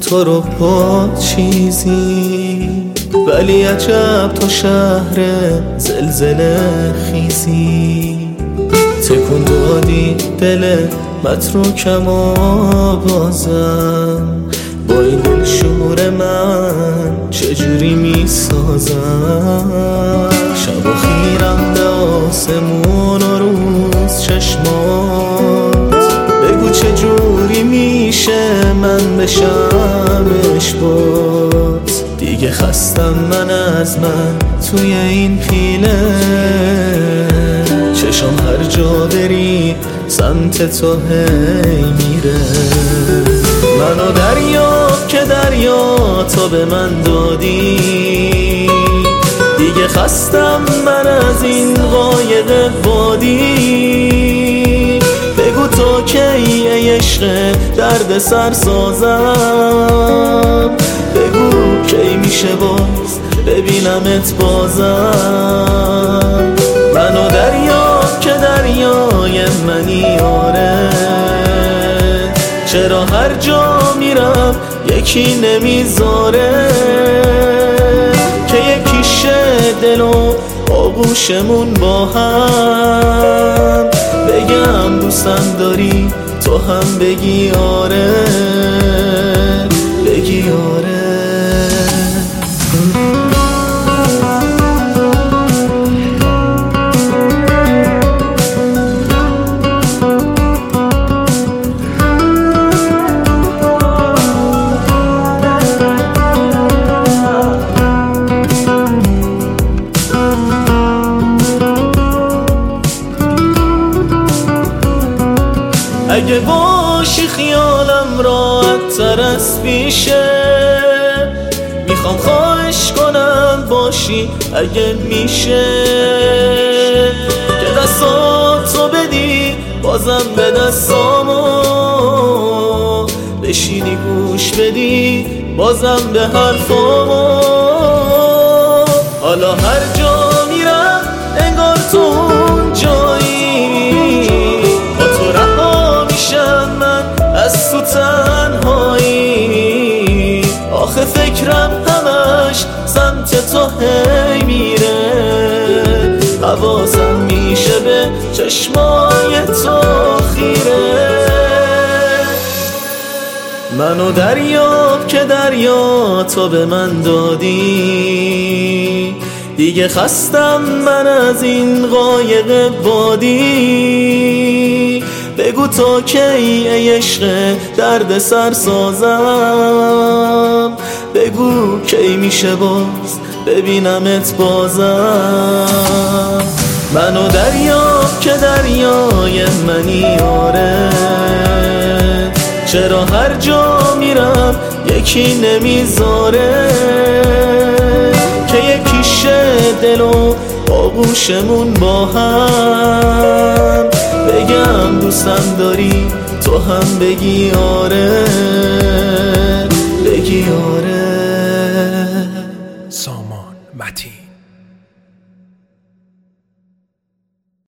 تو رو با چیزی، ولی عجب تو شهر زلزله خیزی. تکون دادی دل متروکم و بازم با این دل شور من چجوری میسازم. شب و خیرم به آسمون و روز چشمات، بگو چجوری میشه من بشم عشقات. دیگه خستم من از من توی این پیله، چشم هر جا بری سمت تو هی میره. منو دریاب که دریا تو به من دادی، دیگه خستم من از این قایق بادی. بگو تو کی ای عشق درد سر سازم، بگو کی میشه باز ببینمت بازم. منو دریاب که دریای منی آره، چرا هر جا میرم یکی نمیذاره که یکیشه دل و آغوشمون با هم. بگم دوستم داری تو هم بگی آره، بگی آره. اگه باشی خیالم راحت تر از پیشه، میخوام خواهش کنم باشی اگه میشه، که دستاتو بدی بازم به دستامو، بشینی گوش بدی بازم به حرفامو. حالا هر جا میرم انگار تو اون جایی، با تو رها میشم من از تو تنهایی. آخه فکرم همش سمت تو هی میره، حواسم میشه به چشمای تو خیره. منو دریاب که دریا تو به من دادی، دیگه خستم من از این قایق بادی. بگو تا کی ای عشق درد سر سازم، بگو کی میشه باز ببینمت بازم. منو دریاب که دریای منی آره، چرا هر جا میرم یکی نمیذاره که یکیشه دل و آغوشمون با هم. بگم دوستم داری تو هم بگی آره، بگی آره. سامان متین.